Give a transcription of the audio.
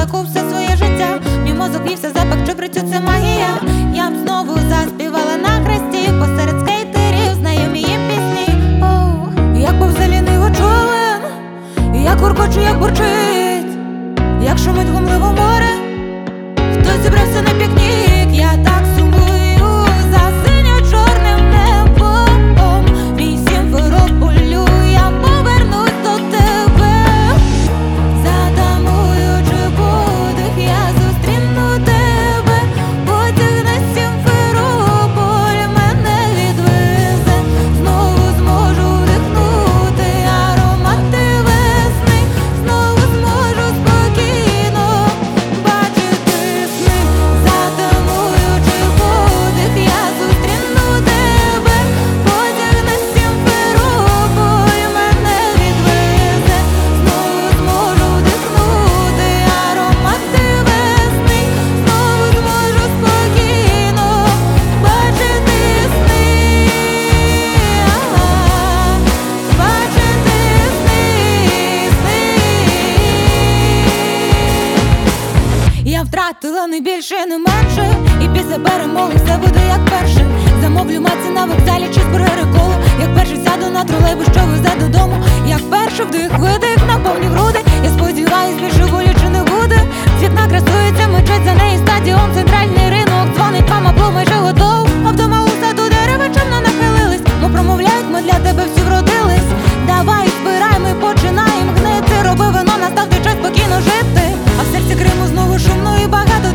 шляху все своє життя. Мій мозок вівся запах чебрецю, це магія. Я б знову заспівала на хресті, посеред скейтерів знайомі їм пісні. Як повзе ліниво човен, як гуркоче, як бурчить, як шумить гумливо море. Хтось зібрався на пікнік, я так сумую за синьо-чорним небом. Мій Сімферополю, я повернусь до тебе. Затамуючи подих, я зустріну тебе. Потяг на Сімферополь мене відвезе. Знову зможу вдихнути аромати весни. Знову зможу спокійно бачити сни. Затамуючи подих, я зустріну тебе. Потяг на Сімферополь мене відвезе. Знову зможу вдихнути аромати весни. Знову зможу спокійно бачити сни. Бачити сни. Я втратила не більше, не менше, і після перемоги все буде як перше. Замовлю маці на вокзалі, чизбургери, коло. Як перше сяду на тролейбус, що везе додому. Як перше вдих, видих на повні груди. Я сподіваюсь, більше боляче не буде. Вікна красується, мечеть, за неї стадіон, центральний ринок. Дзвонить мама, бо майже готов. А вдома у саду дерева чемно нахилились. Мов промовляють, ми для тебе всі вродились. Давай, збирай, ми починаємо гнити. Роби вино, настав той час спокійно жити. А в серці Криму знову шумно і багато